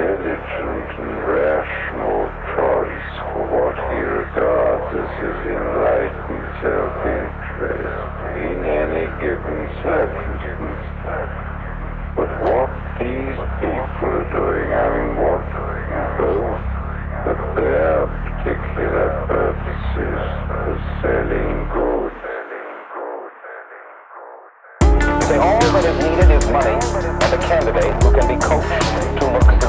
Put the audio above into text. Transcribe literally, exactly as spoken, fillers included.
intelligent and rational choice for what he regards as his enlightened self-interest in any given circumstance. But what these people are doing, I mean, what both for their particular purposes for selling goods. You say all that is needed is money and a candidate who can be coached to look